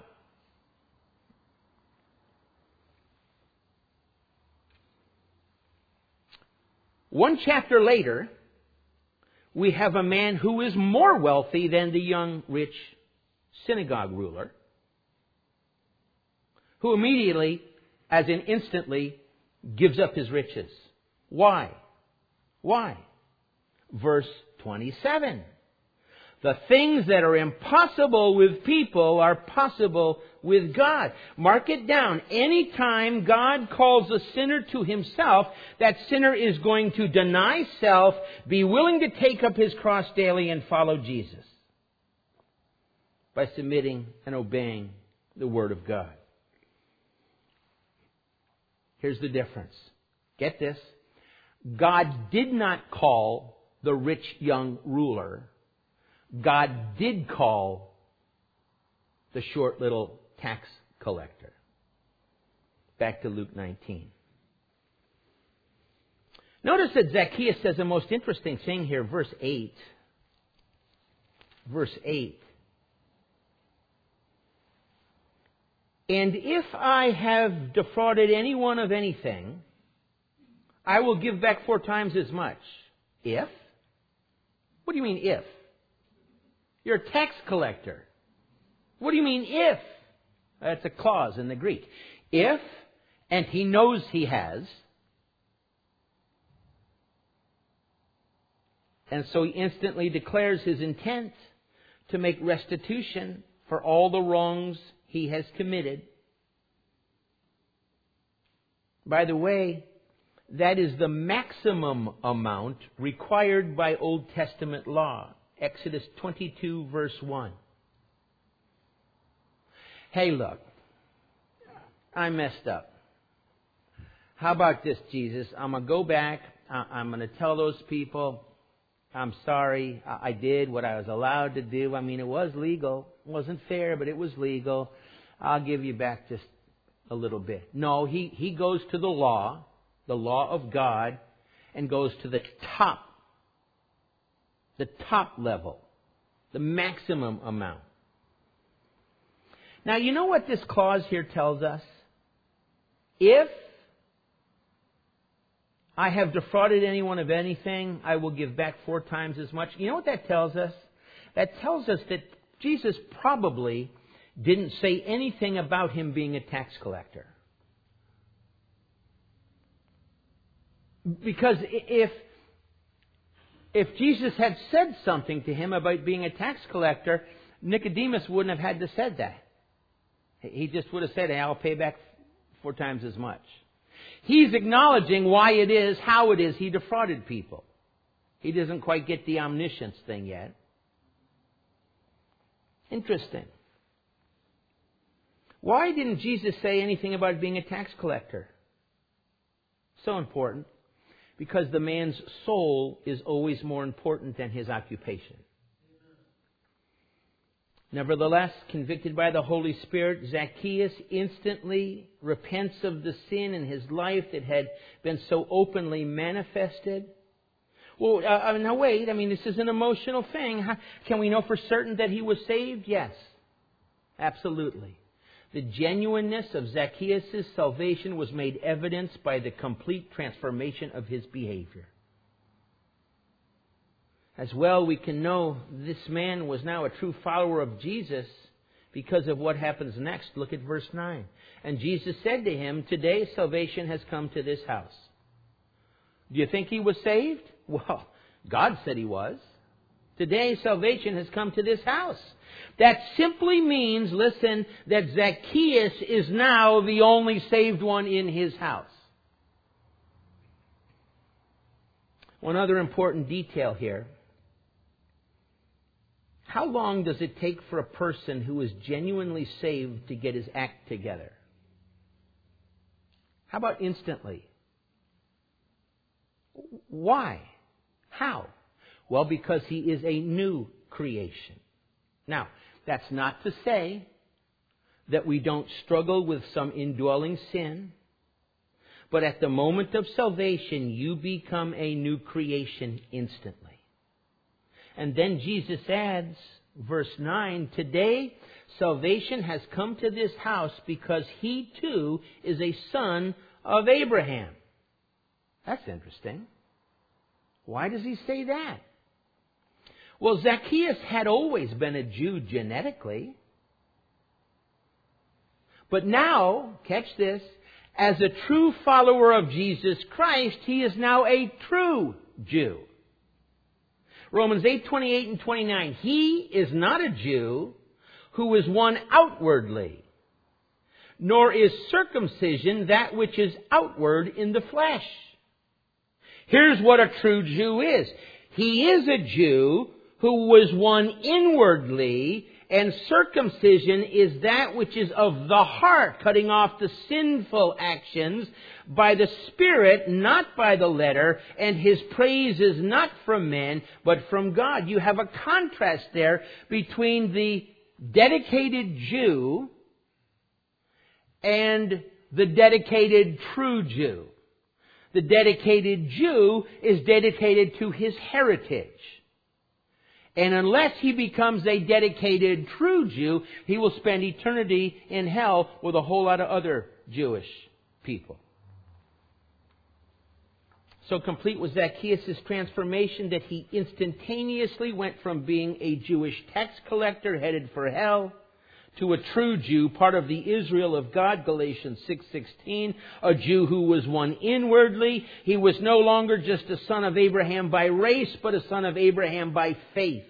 One chapter later, we have a man who is more wealthy than the young, rich synagogue ruler, who immediately, as in instantly, gives up his riches. Why? Why? Verse twenty-seven. The things that are impossible with people are possible with God. Mark it down. Anytime God calls a sinner to himself, that sinner is going to deny self, be willing to take up his cross daily and follow Jesus by submitting and obeying the Word of God. Here's the difference. Get this. God did not call the rich young ruler. God did call the short little tax collector. Back to Luke nineteen. Notice that Zacchaeus says a most interesting thing here, verse eight. Verse eight. And if I have defrauded anyone of anything, I will give back four times as much. If? What do you mean if? You're a tax collector. What do you mean if? That's a clause in the Greek. If, and he knows he has, and so he instantly declares his intent to make restitution for all the wrongs he has committed. By the way, that is the maximum amount required by Old Testament law. Exodus twenty-two, verse one. Hey, look, I messed up. How about this, Jesus? I'm going to go back. I'm going to tell those people, I'm sorry. I did what I was allowed to do. I mean, it was legal. It wasn't fair, but it was legal. I'll give you back just a little bit. No, he, he goes to the law, the law of God, and goes to the top. The top level, the maximum amount. Now, you know what this clause here tells us? If I have defrauded anyone of anything, I will give back four times as much. You know what that tells us? That tells us that Jesus probably didn't say anything about him being a tax collector. Because if If Jesus had said something to him about being a tax collector, Nicodemus wouldn't have had to said that. He just would have said, hey, I'll pay back four times as much. He's acknowledging why it is, how it is he defrauded people. He doesn't quite get the omniscience thing yet. Interesting. Why didn't Jesus say anything about being a tax collector? So important. Because the man's soul is always more important than his occupation. Nevertheless, convicted by the Holy Spirit, Zacchaeus instantly repents of the sin in his life that had been so openly manifested. Well, uh, now wait, I mean, this is an emotional thing. How, can we know for certain that he was saved? Yes, absolutely. The genuineness of Zacchaeus' salvation was made evidenced by the complete transformation of his behavior. As well, we can know this man was now a true follower of Jesus because of what happens next. Look at verse nine. And Jesus said to him, today salvation has come to this house. Do you think he was saved? Well, God said he was. Today salvation has come to this house. That simply means, listen, that Zacchaeus is now the only saved one in his house. One other important detail here. How long does it take for a person who is genuinely saved to get his act together? How about instantly? Why? How? Well, because he is a new creation. Now, that's not to say that we don't struggle with some indwelling sin. But at the moment of salvation, you become a new creation instantly. And then Jesus adds, verse nine, today salvation has come to this house because he too is a son of Abraham. That's interesting. Why does he say that? Well, Zacchaeus had always been a Jew genetically. But now, catch this, as a true follower of Jesus Christ, he is now a true Jew. Romans eight, twenty-eight and twenty-nine. He is not a Jew who is one outwardly, nor is circumcision that which is outward in the flesh. Here's what a true Jew is. He is a Jew who was one inwardly, and circumcision is that which is of the heart, cutting off the sinful actions by the Spirit, not by the letter, and his praise is not from men, but from God. You have a contrast there between the dedicated Jew and the dedicated true Jew. The dedicated Jew is dedicated to his heritage. And unless he becomes a dedicated true Jew, he will spend eternity in hell with a whole lot of other Jewish people. So complete was Zacchaeus' transformation that he instantaneously went from being a Jewish tax collector headed for hell to a true Jew, part of the Israel of God, Galatians six sixteen, a Jew who was one inwardly. He was no longer just a son of Abraham by race, but a son of Abraham by faith.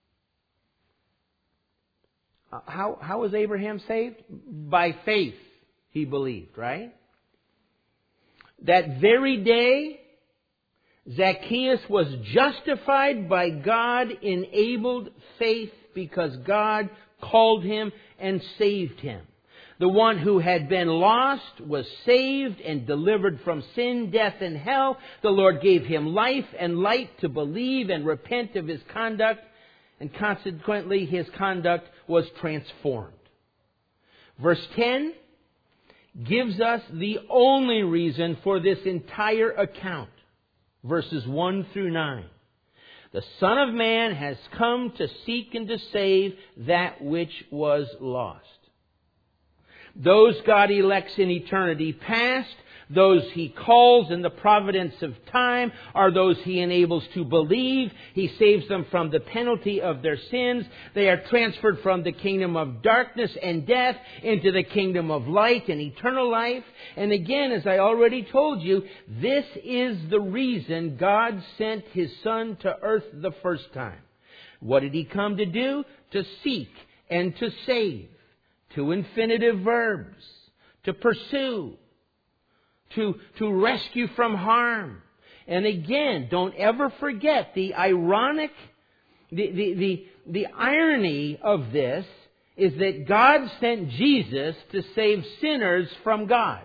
Uh, how, how was Abraham saved? By faith, he believed, right? That very day, Zacchaeus was justified by God-enabled faith because God called him and saved him. The one who had been lost was saved and delivered from sin, death, and hell. The Lord gave him life and light to believe and repent of his conduct, and consequently his conduct was transformed. Verse ten gives us the only reason for this entire account. Verses one through nine. The Son of Man has come to seek and to save that which was lost. Those God elects in eternity past, those He calls in the providence of time, are those He enables to believe. He saves them from the penalty of their sins. They are transferred from the kingdom of darkness and death into the kingdom of light and eternal life. And again, as I already told you, this is the reason God sent His Son to earth the first time. What did He come to do? To seek and to save. Two infinitive verbs. To pursue. To, to rescue from harm. And again, don't ever forget the ironic, the, the, the, the irony of this is that God sent Jesus to save sinners from God.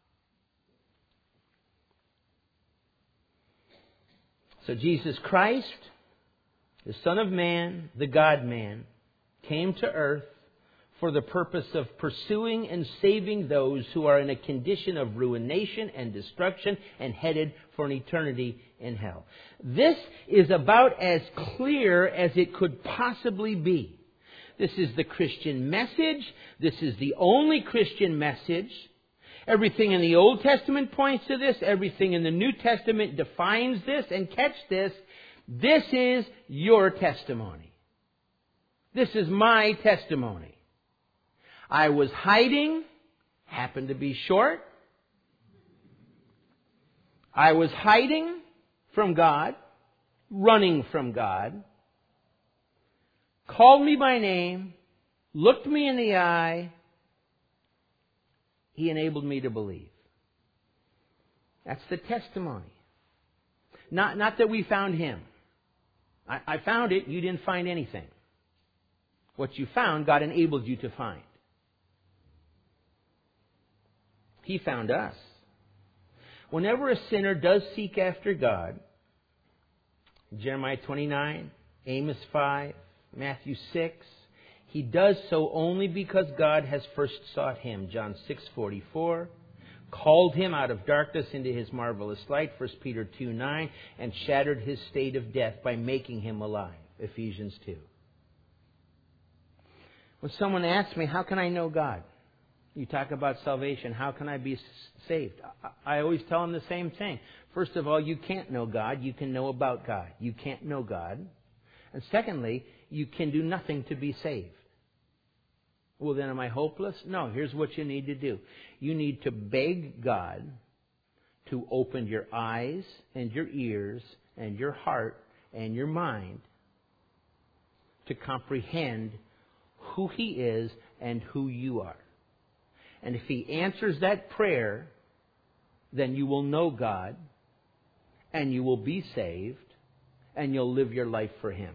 So Jesus Christ, the Son of Man, the God-man, came to earth for the purpose of pursuing and saving those who are in a condition of ruination and destruction and headed for an eternity in hell. This is about as clear as it could possibly be. This is the Christian message. This is the only Christian message. Everything in the Old Testament points to this. Everything in the New Testament defines this. And catch this, this is your testimony. This is my testimony. I was hiding, happened to be short. I was hiding from God, running from God, called me by name, looked me in the eye. He enabled me to believe. That's the testimony. Not, not that we found Him. I, I found it, you didn't find anything. What you found, God enabled you to find. He found us. Whenever a sinner does seek after God, Jeremiah twenty-nine, Amos five, Matthew six, he does so only because God has first sought him, John six forty-four, called him out of darkness into His marvelous light, First Peter two nine, and shattered his state of death by making him alive, Ephesians two. When someone asks me, how can I know God? You talk about salvation. How can I be saved? I always tell them the same thing. First of all, you can't know God. You can know about God. You can't know God. And secondly, you can do nothing to be saved. Well, then am I hopeless? No, here's what you need to do. You need to beg God to open your eyes and your ears and your heart and your mind to comprehend who He is and who you are. And if He answers that prayer, then you will know God, and you will be saved, and you'll live your life for Him.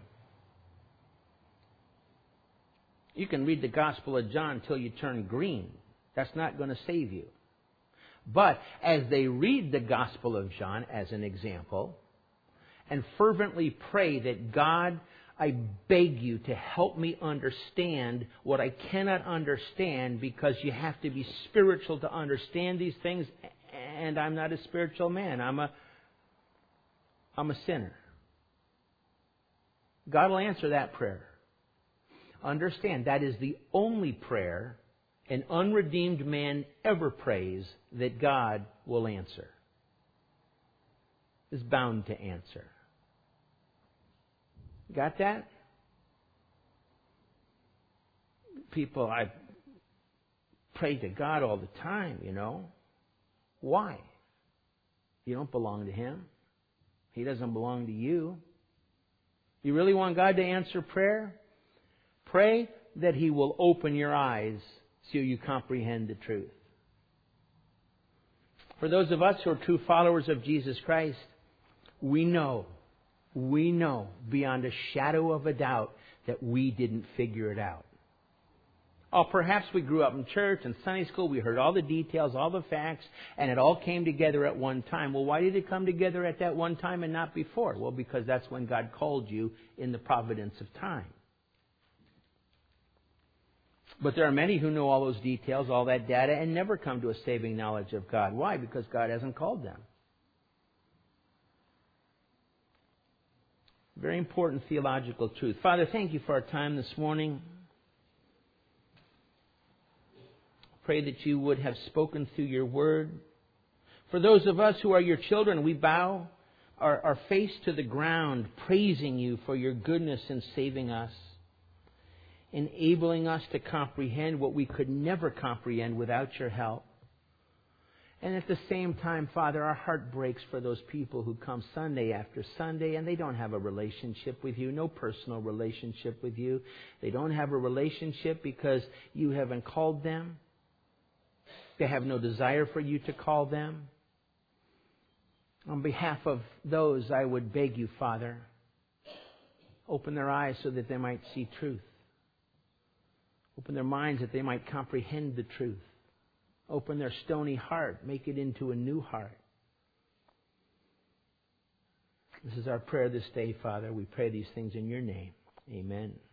You can read the Gospel of John till you turn green. That's not going to save you. But as they read the Gospel of John as an example, and fervently pray that God, I beg you to help me understand what I cannot understand, because you have to be spiritual to understand these things, and I'm not a spiritual man. I'm a, I'm a sinner. God will answer that prayer. Understand, that is the only prayer an unredeemed man ever prays that God will answer. Is bound to answer. Got that? People, I pray to God all the time, you know. Why? You don't belong to Him. He doesn't belong to you. You really want God to answer prayer? Pray that He will open your eyes so you comprehend the truth. For those of us who are true followers of Jesus Christ, we know We know beyond a shadow of a doubt that we didn't figure it out. Oh, perhaps we grew up in church and Sunday school. We heard all the details, all the facts, and it all came together at one time. Well, why did it come together at that one time and not before? Well, because that's when God called you in the providence of time. But there are many who know all those details, all that data, and never come to a saving knowledge of God. Why? Because God hasn't called them. Very important theological truth. Father, thank you for our time this morning. Pray that you would have spoken through your word. For those of us who are your children, we bow our, our face to the ground, praising you for your goodness in saving us, enabling us to comprehend what we could never comprehend without your help. And at the same time, Father, our heart breaks for those people who come Sunday after Sunday and they don't have a relationship with you, no personal relationship with you. They don't have a relationship because you haven't called them. They have no desire for you to call them. On behalf of those, I would beg you, Father, open their eyes so that they might see truth. Open their minds that they might comprehend the truth. Open their stony heart. Make it into a new heart. This is our prayer this day, Father. We pray these things in your name. Amen.